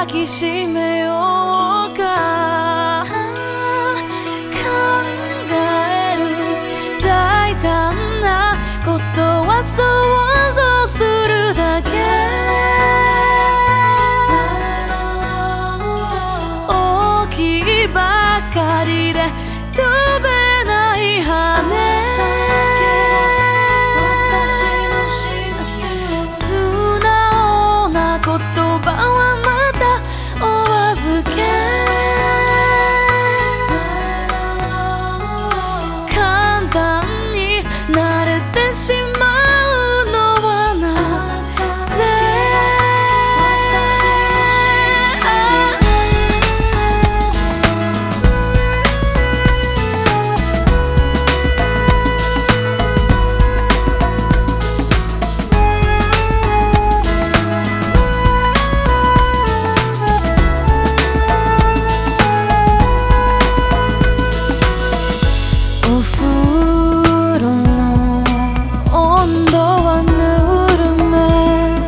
抱きしめようか考える大胆なことは想像するだけ大きいばかりで飛べない羽素直な言葉はまたお預け簡単に慣れてしまうのはなぜお風呂の温度はぬるめ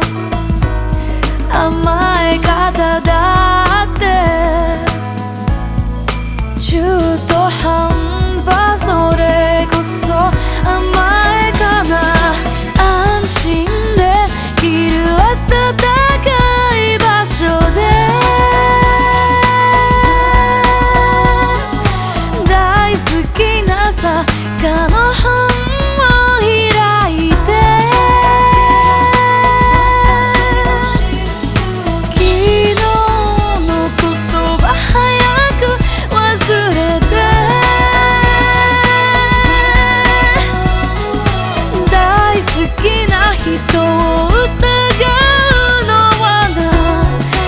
甘え方だって中途半端それこそ甘えかな安心できる暖かい場所で大好きな坂の本を開いて昨日のことは早く忘れて大好きな人を疑うのはな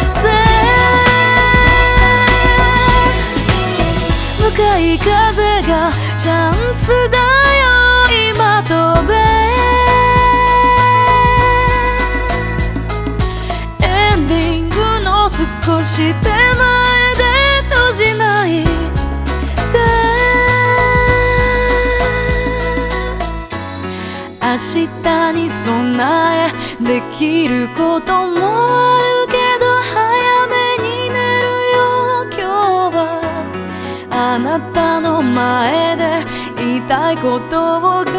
ぜ向かい風がチャンスだよ今飛べエンディングの少し手前で閉じないで明日に備えできることもあるけど早めに寝るよ今日はあなたの前で言いたいことを